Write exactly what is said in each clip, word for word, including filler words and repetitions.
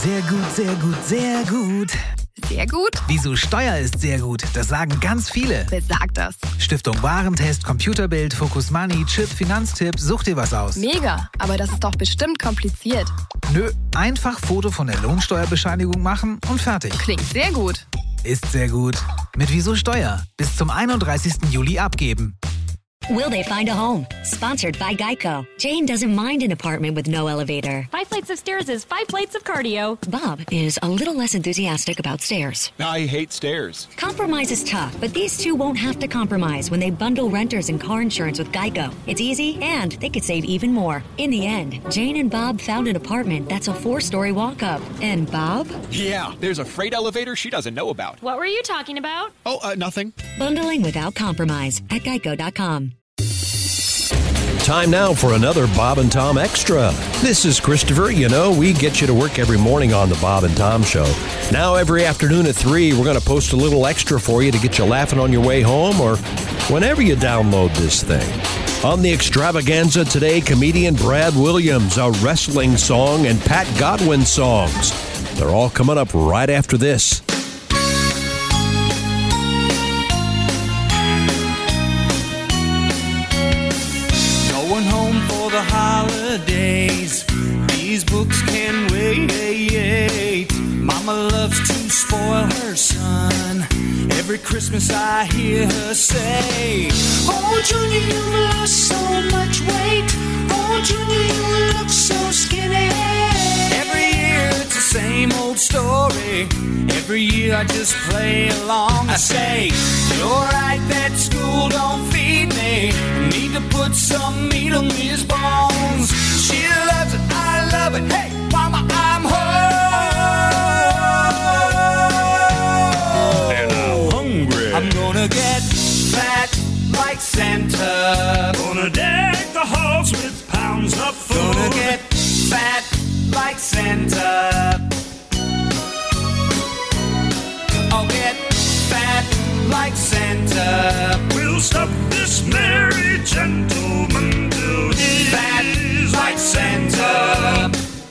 Sehr gut, sehr gut, sehr gut. Sehr gut? Wieso Steuer ist sehr gut, das sagen ganz viele. Wer sagt das? Stiftung Warentest, Computerbild, Focus Money, Chip, Finanztipp, such dir was aus. Mega, aber das ist doch bestimmt kompliziert. Nö, einfach Foto von der Lohnsteuerbescheinigung machen und fertig. Klingt sehr gut. Ist sehr gut. Mit Wieso Steuer. Bis zum einunddreißigsten Juli abgeben. Will they find a home? Sponsored by Geico. Jane doesn't mind an apartment with no elevator. Five flights of stairs is five plates of cardio. Bob is a little less enthusiastic about stairs. I hate stairs. Compromise is tough, but these two won't have to compromise when they bundle renters and car insurance with Geico. It's easy, and they could save even more. In the end, Jane and Bob found an apartment that's a four-story walk-up. And Bob? Yeah, there's a freight elevator she doesn't know about. What were you talking about? Oh, uh, nothing. Bundling without compromise at geico dot com. Time now for another Bob and Tom Extra. This is Christopher. You know, we get you to work every morning on the Bob and Tom Show. Now, every afternoon at three, we're going to post a little extra for you to get you laughing on your way home or whenever you download this thing. On the extravaganza today, comedian Brad Williams, a wrestling song, and Pat Godwin songs. They're all coming up right after this. Going home for the holidays. These books can wait. Mama loves to spoil her son. Every Christmas I hear her say, oh, Junior, you've lost so much weight. Oh, Junior, you look so skinny. Every year it's the same old story. Every year I just play along. I say, you're right that school don't feed me. Need to put some meat on these bones. She loves it, I love it. Hey, Mama, I'm home. And I'm hungry. I'm gonna get fat like Santa. Gonna deck the halls with pounds of food. Gonna get fat like Santa. I'll get fat like Santa. We'll stop this merry gentleman till he's fat like Santa.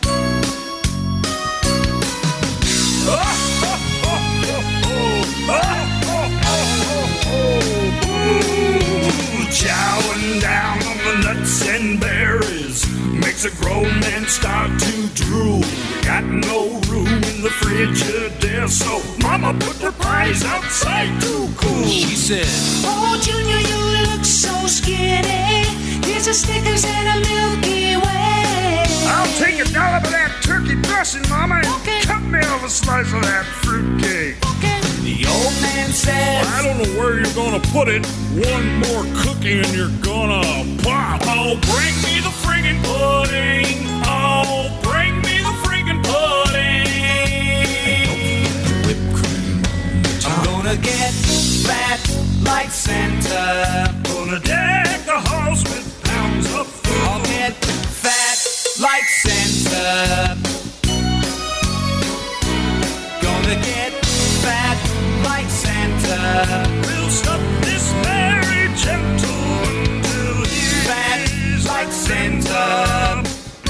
Oh, oh, oh, oh, oh, oh, oh, oh, oh. Chowing down on the nuts and berries makes a grown man start to drool. Got no room in the Frigidaire, so Mama put the pies outside to cool. She said, oh, Junior, you look so skinny. Here's a Snickers and a Milky Way. I'll take a dollop of that turkey dressing, Mama, and okay. cut me off a slice of that fruitcake. Okay. The old man says, I don't know where you're gonna put it. One more cookie and you're gonna pop. Oh, bring me the friggin' pudding. Oh, bring me the friggin' pudding. Whipped cream. I'm gonna get fat like Santa. Gonna deck the halls with pounds of food. I'll get fat like Santa. Gonna get fat like Santa. We'll stop this merry gentleman till he's fat like Santa.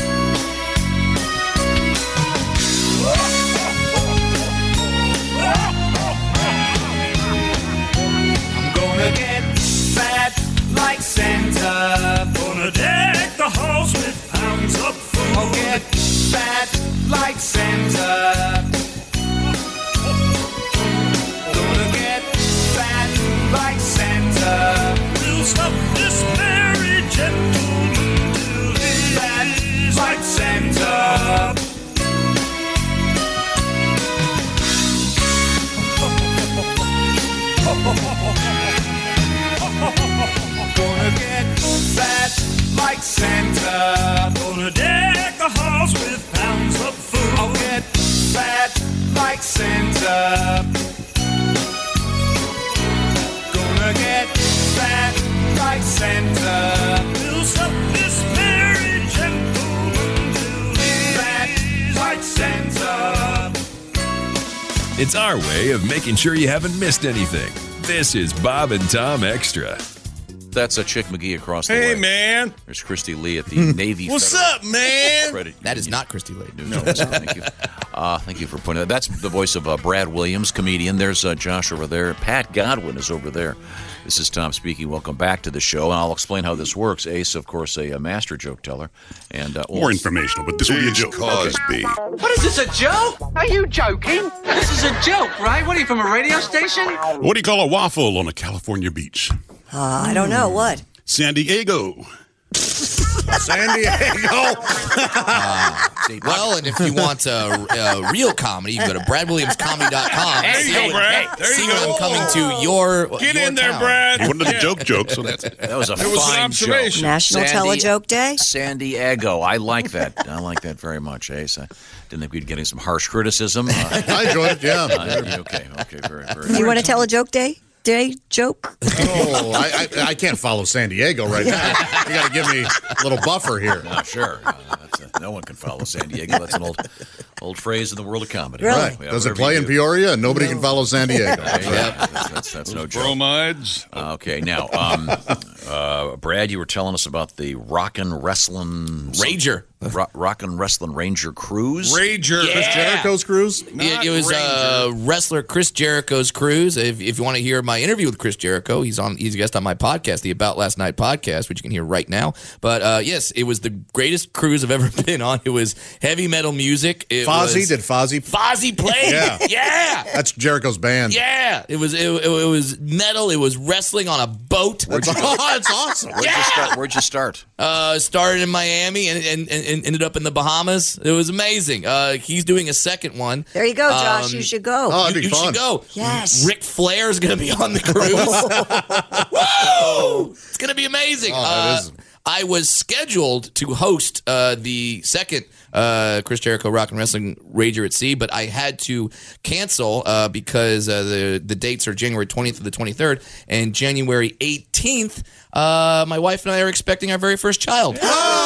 I'm gonna get fat like Santa. Gonna deck the halls with pounds of food. I'll get fat like Santa. Gonna get fat like Santa. We'll stop this merry gentleman till he's fat like Santa. Gonna get fat like Santa. Gonna deck the halls with pounds of food. I'll get fat like Santa. Gonna get fat like Santa. We'll stop this merry gentleman till he's fat like Santa. It's our way of making sure you haven't missed anything. This is Bob and Tom Extra. that's a Chick McGee across the Hey, way. man. There's Christy Lee at the Navy. What's Federal up, man? Credit That is Union. not Christy Lee. No, thank you. Uh, thank you for pointing that. That's the voice of uh, Brad Williams, comedian. There's uh, Josh over there. Pat Godwin is over there. This is Tom speaking. Welcome back to the show, and I'll explain how this works. Ace, of course, a, a master joke teller. And uh, More informational, but this will be a joke. Cosby. What is this, a joke? Are you joking? This is a joke, right? What are you, from a radio station? What do you call a waffle on a California beach? Uh, I don't know. What? San Diego. San Diego. Uh, well, and if you want uh, uh, real comedy, you can go to brad williams comedy dot com. There you go, Brad. There See you when go. I'm coming to your Get your in there, town. Brad. He wanted a joke joke, so that's that was a It was an fine observation. joke. National San Di- Telejoke Day? San Diego. I like that. I like that very much, Ace. I didn't think we'd be getting some harsh criticism. Uh, I enjoyed it, yeah. uh, okay, okay, very, very You want to tell a joke day? Day joke? Oh, I, I, I can't follow San Diego right now. You got to give me a little buffer here. No, sure. Uh, that's a, no one can follow San Diego. That's an old old phrase in the world of comedy. Really? Right. Yeah, Does it whatever play you in do. Peoria? And nobody can follow San Diego. That's right. Yeah, that's, that's, that's no joke. Bromides. Uh, okay, now, um, uh, Brad, you were telling us about the Rockin' Wrestling Ranger. Ro- Rockin' Wrestling Ranger Cruise. Rager. Yeah. Chris Jericho's cruise? It, it was uh, wrestler Chris Jericho's cruise. If, if you want to hear my interview with Chris Jericho, he's on. He's a guest on my podcast, the About Last Night podcast, which you can hear right now. But uh, yes, it was the greatest cruise I've ever been on. It was heavy metal music. It Fozzy? was, Did Fozzy? Fozzy played? Yeah. yeah. That's Jericho's band. Yeah, it was it, it, it was metal. It was wrestling on a boat. That's, oh, that's awesome. Where'd, Yeah. you start? Where'd you start? Uh, started in Miami and, and, and ended up in the Bahamas. It was amazing. Uh, he's doing a second one. There you go, Josh. Um, you should go. Oh, that'd You, be you fun. should go. Yes. Ric Flair's going to be on the cruise. Woo! It's going to be amazing. Oh, that uh, is- I was scheduled to host uh, the second uh, Chris Jericho Rock and Wrestling Rager at Sea, but I had to cancel uh, because uh, the the dates are January twentieth to the twenty-third, and January eighteenth, uh, my wife and I are expecting our very first child.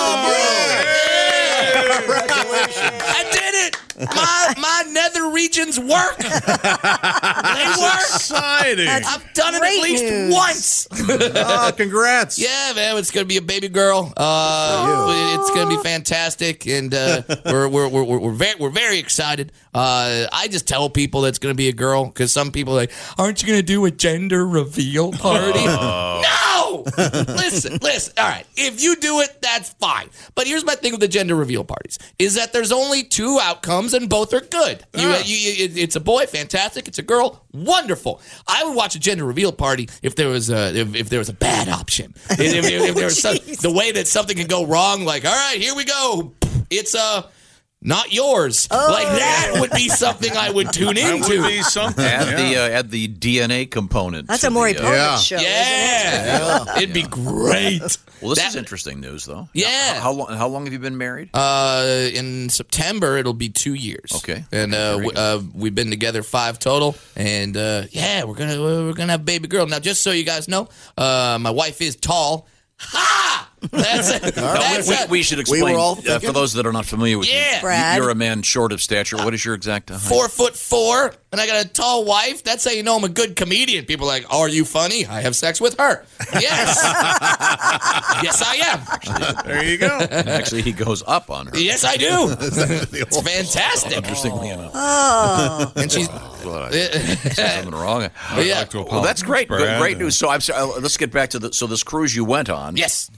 I did it! My my nether regions work. They work. Exciting. That's I've done it at great least news. once. Oh, congrats. Yeah, man, it's gonna be a baby girl. Uh, it's gonna be fantastic, and uh, we're, we're we're we're we're very we're very excited. Uh, I just tell people that it's gonna be a girl because some people are like, aren't you gonna do a gender reveal party? No. listen, listen. All right, if you do it, that's fine. But here's my thing with the gender reveal parties: is that there's only two outcomes, and both are good. You, Yeah. you, you, it- it's a boy, fantastic. It's a girl, wonderful. I would watch a gender reveal party if there was a if, if there was a bad option. If, if, if there was some, the way that something could go wrong, like, all right, here we go. It's uh, not yours. Like that would be something I would tune That into. would be something. Add yeah. the uh, add the D N A component. That's to a Maury the, uh, Povich yeah. show. Yeah. It'd be great. Well, this That- is interesting news, though. Yeah. How, how long? How long have you been married? Uh, in September, it'll be two years. Okay. And uh, Very w- uh, we've been together five total, and uh, yeah, we're gonna we're gonna have a baby girl. Now, just so you guys know, uh, my wife is tall. Ha! That's it. No, That's we, it. we should We explain were all uh, for thinking- those that are not familiar with Yeah. you. Brad. You're a man short of stature. What is your exact uh, height? Four foot four, and I got a tall wife. That's how you know I'm a good comedian. People are like, "Are you funny?" I have sex with her. Yes, yes, I am. There you go. Actually, he goes up on her. Yes, I do. It's fantastic. Interestingly enough. Oh. And she's Well, I said something wrong. But yeah. like to Well, that's great. Good, Brad. great news. So I'm sorry. uh, Let's get back to the. So this cruise you went on. Yes.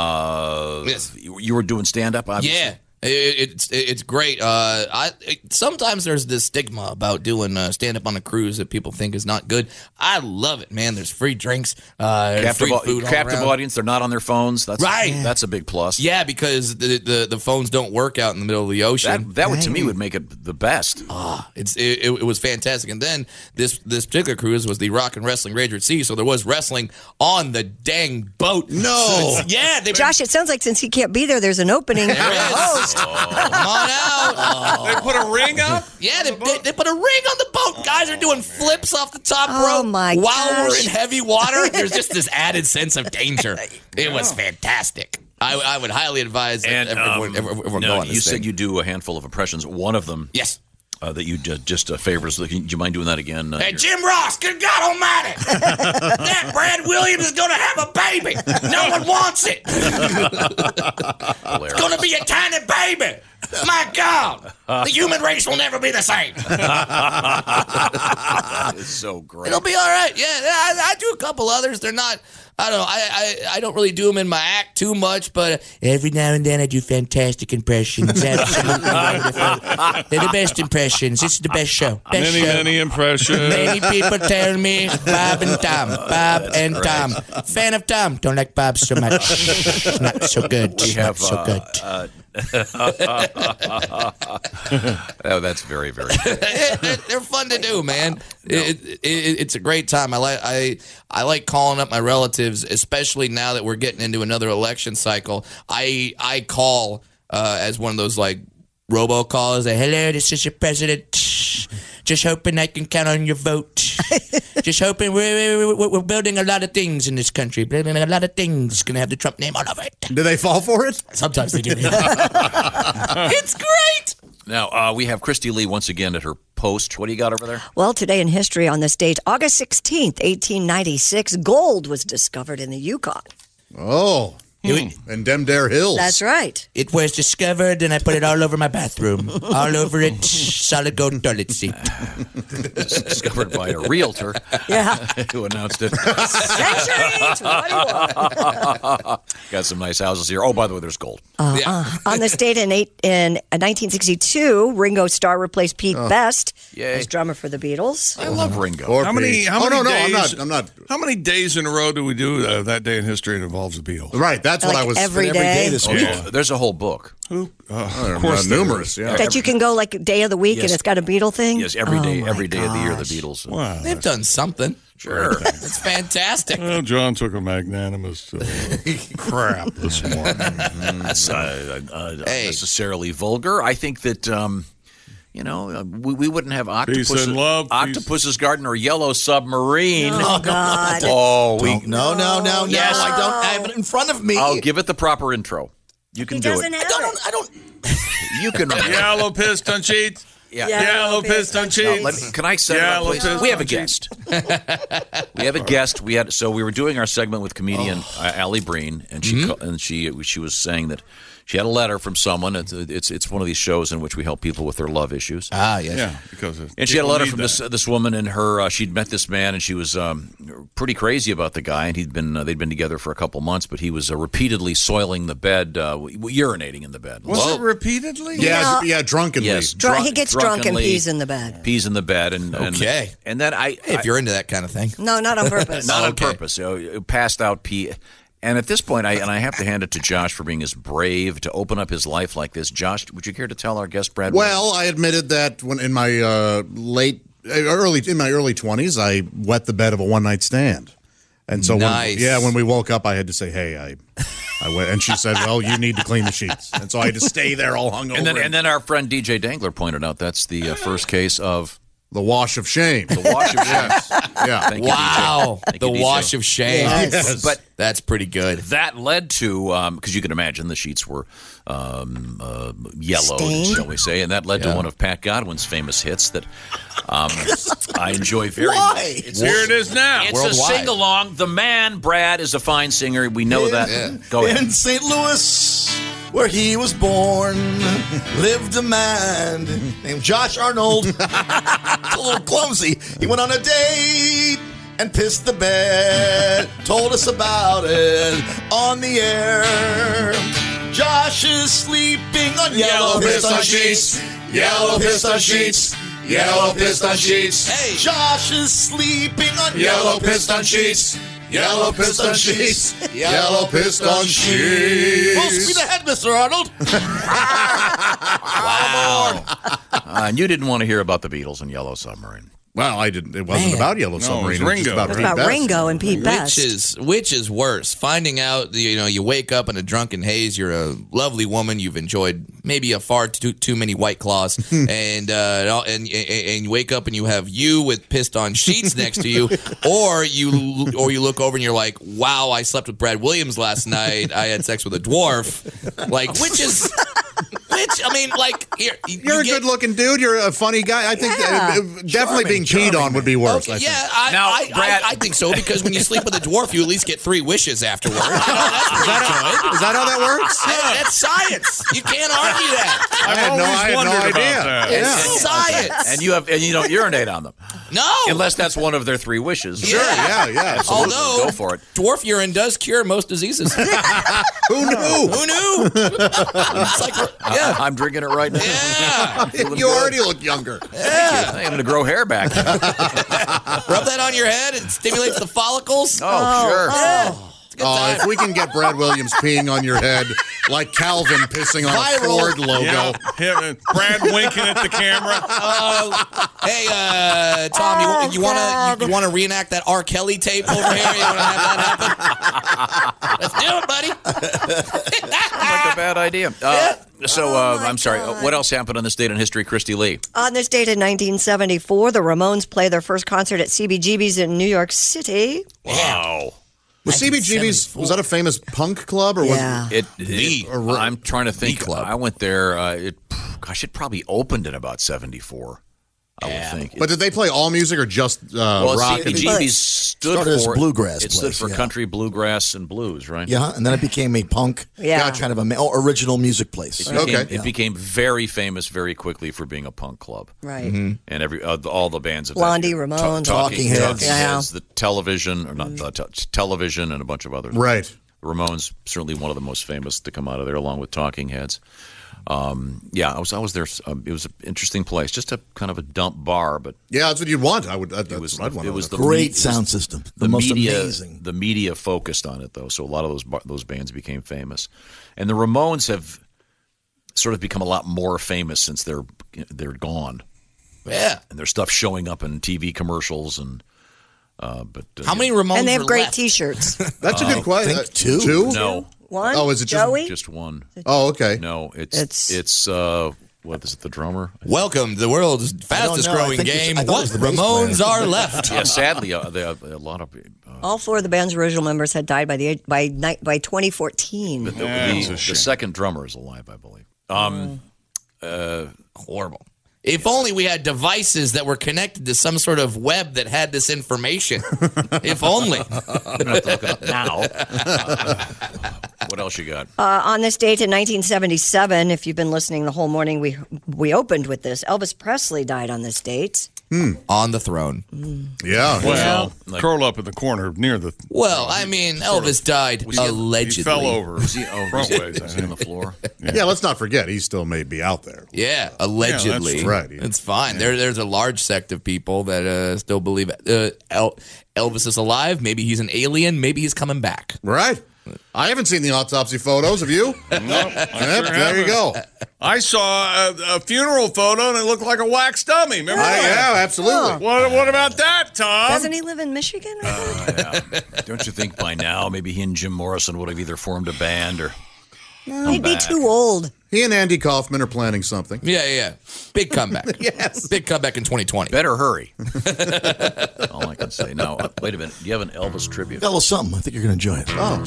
Uh, Yes. You, you were doing stand up. Yeah. It, it's it's great. Uh, I it, sometimes there's this stigma about doing uh, stand up on a cruise that people think is not good. I love it, man. There's free drinks, uh, Captive, free food, all captive around. audience. They're not on their phones. That's Right. That's a big plus. Yeah, because the, the the phones don't work out in the middle of the ocean. That, that would to me would make it the best. Ah, it's it, it, it was fantastic. And then this this particular cruise was the Rock and Wrestling Rager at Sea, so there was wrestling on the dang boat. No. yeah, they, Josh, it sounds like since he can't be there, there's an opening for There the is. host. Come on out. They put a ring up? Yeah, they, they, they put a ring on the boat. Guys are doing flips off the top Oh, rope my while we're gosh. in heavy water. There's just this added sense of danger. It was fantastic. I, I would highly advise And everyone, um, everyone, everyone no, go on you this said thing. you do a handful of impressions. One of them, Yes. uh, that you just, just uh, favors. Do you mind doing that again? Uh, Hey, Jim Ross, good God almighty. That Brad Williams is going to have a baby. No one wants it. It's going to be a tiny baby. My God. The human race will never be the same. That is so great. It'll be all right. Yeah, I, I do a couple others. They're not, I don't know, I, I, I don't really do them in my act too much, but every now and then I do fantastic impressions. Absolutely wonderful. They're the best impressions. This is the best show. Best Many, show. many impressions. Many people tell me Bob and Tom. Bob That's and great. Tom. Fan of Tom. Don't like Bob so much. Not so good. We have Not so uh, good. uh, oh, that's very, very good. They're fun to do, man. It, it, it, it's a great time. I like I I like calling up my relatives, especially now that we're getting into another election cycle. I I call uh, as one of those like robocallers. Say, hello, this is your president. Just hoping I can count on your vote. Just hoping we're, we're, we're building a lot of things in this country. Building a lot of things. Going to have the Trump name all over it. Do they fall for it? Sometimes they do. It's great. Now, uh, we have Christy Lee once again at her post. What do you got over there? Well, today in history on this date, August sixteenth, eighteen ninety-six, gold was discovered in the Yukon. Oh. Hmm. And Demdare Hills. That's right. It was discovered, and I put it all over my bathroom. All over it, solid gold toilet seat. Discovered by a realtor. Yeah. Who announced it. Centuries! What do you want? Got some nice houses here. Oh, by the way, there's gold. Uh, uh, on this date in, eight, in nineteen sixty-two, Ringo Starr replaced Pete Oh. Best Yay. as drummer for the Beatles. I love Ringo. Poor How many? Pete. How oh, many no, no, days? I'm not. I'm not. How many days in a row do we do uh, that day in history that involves the Beatles? Right. That's what Like I was. every every day? day this Oh, week. yeah. There's a whole book. Who? Uh, Oh, of course, uh, there numerous. is. Yeah. That you can go like day of the week Yes. and it's got a Beatle thing? Yes, every Oh, day, my every day of the year, the gosh. Beatles. Wow. They've done something. Sure. It's fantastic. Well, John took a magnanimous uh, crap this morning. That's uh, uh, Hey. unnecessarily vulgar. I think that, um, you know, uh, we, we wouldn't have Peace Octopus, and love, peace. Octopus's Garden or Yellow Submarine. Oh, God. Oh, we. No, no, no, no. Yes. I don't have it in front of me. I'll give it the proper intro. You can He do doesn't it. have I don't. it. I don't. You can. Yellow piston sheets. Yeah. Yellow piston No, sheets. let me, can I set it up, Yellow please? piston We have a sheets. guest. We have a guest. We had so we were doing our segment with comedian Oh. uh, Allie Breen, and she Mm-hmm. ca- and she she was saying that she had a letter from someone. It's it's, it's one of these shows in which we help people with their love issues. Ah, yes. Yeah, because of- And she had a people letter need from this that. this woman, and her uh, she'd met this man, and she was um, pretty crazy about the guy, and he'd been uh, they'd been together for a couple months, but he was uh, repeatedly soiling the bed, uh, w- urinating in the bed. Was Whoa. it repeatedly? Yeah, No. yeah, drunkenly. Yes, Drunk, drunk- he gets drunk and drunkenly pees in the bed. pees in the bed, and and, Okay. and then I If you're into that kind of thing. No, not on purpose. not on Okay. purpose, so passed out pee. And at this point, I and I have to hand it to Josh for being as brave to open up his life like this. Josh, would you care to tell our guest, Brad? Well, I admitted that when in my uh, late, uh, early in my early twenties, I wet the bed of a one night stand, and so Nice. when, yeah, when we woke up, I had to say, "Hey, I, I wet," and she said, "Well, you need to clean the sheets," and so I had to stay there all hungover. and then and then our friend D J Dangler pointed out that's the uh, first case of the wash of shame. the wash of shame. Yeah. Thank you, Wow. D J. Thank The you, D J. wash of shame. Yes. But That's pretty good. that led to because you can imagine the sheets were um, uh, yellowed, Stained? shall we say, and that led Yeah. to one of Pat Godwin's famous hits that um, I enjoy very Why? much. It's, Here it is now. it's a Worldwide. sing along. The man Brad is a fine singer. We know that. Yeah. Go ahead. In Saint Louis, where he was born, lived a man named Josh Arnold. It's a little clumsy. He went on a date and pissed the bed. Told us about it on the air. Josh is sleeping on yellow piston sheets. Yellow piston sheets. Yellow piston sheets. Hey, Josh is sleeping on yellow piston sheets. Yellow piston sheets. Yellow piston sheets. Full speed ahead, Mister Arnold. Wow. Uh, and you didn't want to hear about the Beatles and Yellow Submarine. Well, I didn't. It wasn't Man. about Yellow No, it Submarine. was It was just Ringo, about right? Pete About Best. Ringo and Pete Best. Which is which is worse? Finding out, you know, you wake up in a drunken haze. You're a lovely woman. You've enjoyed maybe a far too too many White Claws, and uh, and and and you wake up and you have you with pissed on sheets next to you, or you or you look over and you're like, wow, I slept with Brad Williams last night. I had sex with a dwarf. Like, which is which I mean, like, here, you, You're you a get, good-looking dude. You're a funny guy. I think Yeah. uh, uh, definitely being peed on would be worse. Okay, I think. yeah, I, Now, I, Brad- I, I think so because when you sleep with a dwarf, you at least get three wishes afterwards. You know, that's Is that, how, is that how that works? Yeah, that's science. You can't argue that. I had no, I had no wondered idea. about that. It's Yeah. science. And you have and you don't urinate on them. No. Unless that's one of their three wishes. Sure, yeah, yeah. Absolutely. Although, Go for it. dwarf urine does cure most diseases. Who Who knew? knew? It's like, yeah. I'm drinking it right now. Yeah. Feeling You good. already look younger. Yeah. I'm going to grow hair back. Rub that on your head. It stimulates the follicles. Oh, sure. Yeah. It's a good Oh, time. if we can get Brad Williams peeing on your head like Calvin pissing on Viral. a Ford logo. Yeah, him and Brad winking at the camera. Uh, hey, uh, Tom, you, you want to you, you want to reenact that R. Kelly tape over here? You want to have that happen? Let's do it, buddy. Like a bad idea. Uh, so, uh, I'm sorry. Uh, what else happened on this date in history, Christy Lee? On this date in nineteen seventy-four, the Ramones play their first concert at C B G B's in New York City. Wow. Was C B G B's, was that a famous punk club? or Yeah. was It, The- it- I'm trying to think. club. I went there. Uh, it, gosh, it probably opened in about seventy-four. I would think. But did they play all music or just uh, well, rock? C B G and- B stood Started as for bluegrass It stood place, for yeah. country, bluegrass, and blues, right? Yeah, and then it became a punk, Yeah. kind of a oh, original music place. It became, Okay. it became very famous very quickly for being a punk club. Right. And every uh, all the bands of Blondie, that, Ramones. Talking Heads. Talking Yeah. Heads, the television, or not the te- television, and a bunch of others. Right. Ramones, certainly one of the most famous to come out of there, along with Talking Heads. Um, yeah, I was I was there. Um, it was an interesting place, just a kind of a dump bar, but Yeah, that's what you'd want. I would. That, that's it was what I'd want. it was the Great me- it was sound system. The, the most media, amazing. The media focused on it, though, so a lot of those bar- those bands became famous, and the Ramones have sort of become a lot more famous since they're they're gone. Yeah. And their stuff showing up in T V commercials and. Uh, but uh, How many Ramones And they have are great left? T-shirts. That's a Uh, good question. think two. Two? No, One? Oh, is it just- Joey? just one. Oh, okay. No, it's It's- it's, uh, what is it? The drummer? Welcome to the world's fastest know. I growing think it's- game. I thought it What was the bass Ramones player. are left? Yeah, sadly, uh, they have a lot of. Uh, All four of the band's original members had died by the age, by ni- by twenty fourteen. the, the, Yeah, it's a the shame. second drummer is alive, I believe. Um, uh, Horrible. If only we had devices that were connected to some sort of web that had this information. If only. I'm gonna have to look it up now. Uh, what else you got? Uh, on this date in nineteen seventy-seven, if you've been listening the whole morning, we we opened with this. Elvis Presley died on this date. On the throne. Yeah. Well, Like- curled up in the corner near the. Well, I mean, Elvis died He allegedly. fell over. Was he, oh, front was he, ways. was he on the floor? Yeah, let's not forget, he still may be out there. Yeah, allegedly. Yeah, that's right. It's fine. There, there's a large sect of people that uh, still believe uh, El- Elvis is alive. Maybe he's an alien. Maybe he's coming back. Right? I haven't seen the autopsy photos. Have you? No, I Yep, sure there you haven't. go. I saw a, a funeral photo and it looked like a wax dummy. Remember Uh, that? yeah, absolutely. What, what about that, Tom? Doesn't he live in Michigan? Uh, yeah. Don't you think by now maybe he and Jim Morrison would have either formed a band or He'd be back. too old. He and Andy Kaufman are planning something. Yeah, yeah, yeah. Big comeback. Yes. Big comeback in twenty twenty. better hurry? All I can say. Now, uh, wait a minute. Do you have an Elvis tribute? Got a little something. I think you're going to enjoy it. Oh.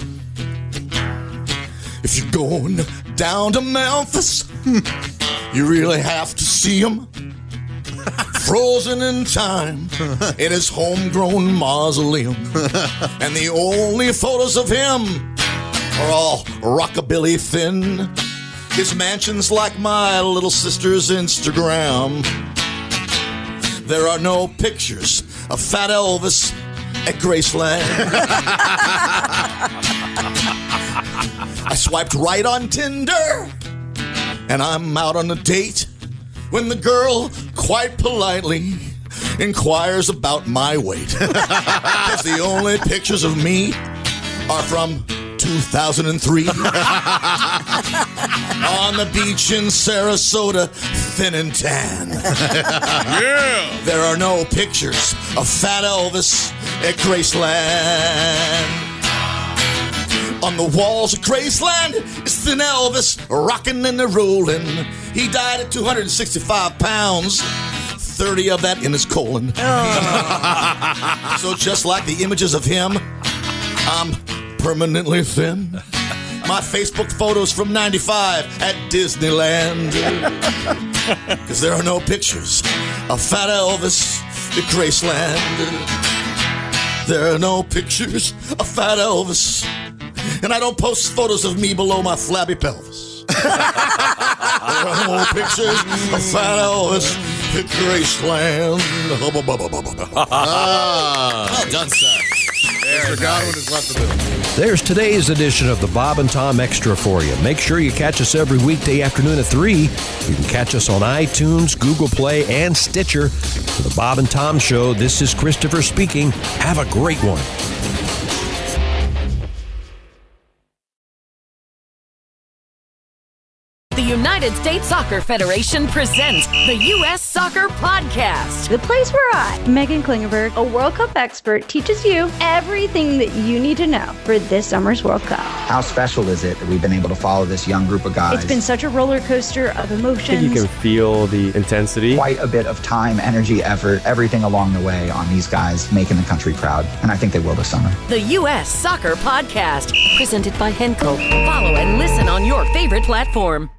If you're going down to Memphis, you really have to see him. Frozen in time in his homegrown mausoleum. And the only photos of him are all rockabilly thin. His mansion's like my little sister's Instagram. There are no pictures of Fat Elvis at Graceland. I swiped right on Tinder, and I'm out on a date when the girl quite politely inquires about my weight. Because the only pictures of me are from two thousand three. On the beach in Sarasota, thin and tan. Yeah. There are no pictures of Fat Elvis at Graceland. On the walls of Graceland is Thin Elvis rocking and a rolling. He died at two hundred sixty-five pounds, thirty of that in his colon. So just like the images of him, I'm permanently thin. my Facebook photos from ninety-five at Disneyland. Because there are no pictures of Fat Elvis at Graceland. There are no pictures of Fat Elvis. And I don't post photos of me below my flabby pelvis. There are no pictures of Fat Elvis at Graceland. Ah. Well done, sir. Mister Godwin has left the building. There's today's edition of the Bob and Tom Extra for you. Make sure you catch us every weekday afternoon at three. You can catch us on iTunes, Google Play, and Stitcher. For the Bob and Tom Show, this is Christopher speaking. Have a great one. The United States Soccer Federation presents the U S Soccer Podcast. The place where I, Megan Klingenberg, a World Cup expert, teaches you everything that you need to know for this summer's World Cup. How special is it that we've been able to follow this young group of guys? It's been such a roller coaster of emotions. I think you can feel the intensity. Quite a bit of time, energy, effort, everything along the way on these guys making the country proud. And I think they will this summer. The U S Soccer Podcast, presented by Henkel. Follow and listen on your favorite platform.